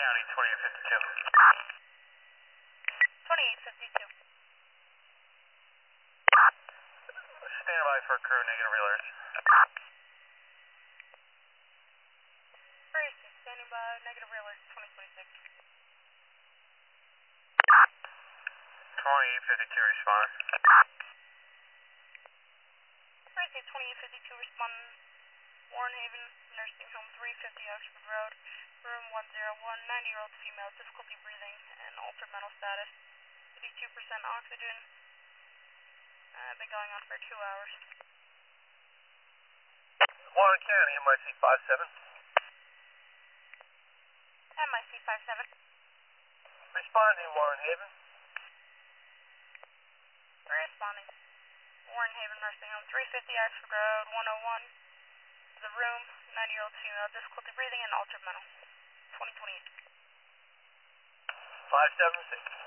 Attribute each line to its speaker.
Speaker 1: County, 2852.
Speaker 2: 2852.
Speaker 1: Stand by for crew, negative real alert.
Speaker 2: Gracie, standing by, negative real alert, 2026.
Speaker 1: 2852, respond.
Speaker 2: Gracie, 2852, respond. Warren Haven, nursing home 350 Oxford Road, room 101, 90-year-old female, difficulty breathing and altered mental status, 82% oxygen, been going on for 2 hours.
Speaker 1: Warren County, MIC 57.
Speaker 2: MIC 57.
Speaker 1: Responding, Warren Haven.
Speaker 2: Responding. Warren Haven nursing home 350 Oxford Road, 101, the room, 90-year-old female, difficulty breathing and altered mental, 2028.
Speaker 1: 576.